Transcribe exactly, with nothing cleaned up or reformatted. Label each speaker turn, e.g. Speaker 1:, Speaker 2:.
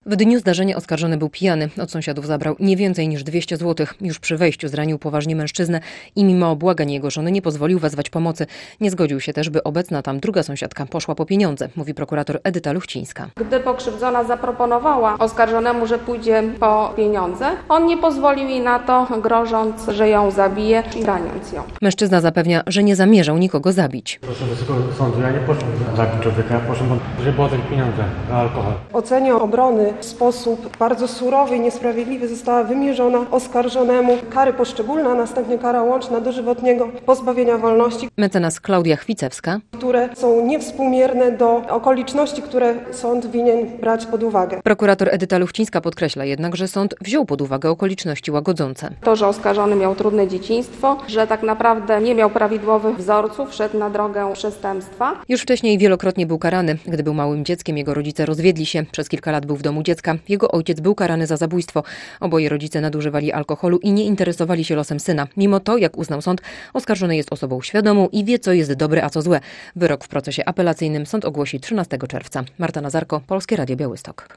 Speaker 1: W dniu zdarzenia oskarżony był pijany. Od sąsiadów zabrał nie więcej niż dwieście złotych. Już przy wejściu zranił poważnie mężczyznę i mimo błagań jego żony nie pozwolił wezwać pomocy. Nie zgodził się też, by obecna tam druga sąsiadka poszła po pieniądze, mówi prokurator Edyta Luchcińska.
Speaker 2: Gdy pokrzywdzona zaproponowała oskarżonemu, że pójdzie po pieniądze, on nie pozwolił jej na to, grożąc, że ją zabije i raniąc ją.
Speaker 1: Mężczyzna zapewnia, że nie zamierzał nikogo zabić.
Speaker 3: Proszę Wysokiego Sądu, ja nie poszłem zabić człowieka, ja poszłem, żeby oddać pieniądze na alkohol.
Speaker 4: W ocenie obrony w sposób bardzo surowy i niesprawiedliwy została wymierzona oskarżonemu kary poszczególna, a następnie kara łączna dożywotniego pozbawienia wolności,
Speaker 1: Mecenas Klaudia Chwicewska,
Speaker 4: które są niewspółmierne do okoliczności, które sąd winien brać pod uwagę.
Speaker 1: Prokurator Edyta Luchcińska podkreśla jednak, że sąd wziął pod uwagę okoliczności łagodzące.
Speaker 2: To, że oskarżony miał trudne dzieciństwo, że tak naprawdę nie miał prawidłowych wzorców, szedł na drogę przestępstwa.
Speaker 1: Już wcześniej wielokrotnie był karany. Gdy był małym dzieckiem, jego rodzice rozwiedli się. Przez kilka lat był w domu dziecka. Jego ojciec był karany za zabójstwo. Oboje rodzice nadużywali alkoholu i nie interesowali się losem syna. Mimo to, jak uznał sąd, oskarżony jest osobą świadomą i wie, co jest dobre, a co złe. Wyrok w procesie apelacyjnym sąd ogłosi trzynastego czerwca. Marta Nazarko, Polskie Radio Białystok.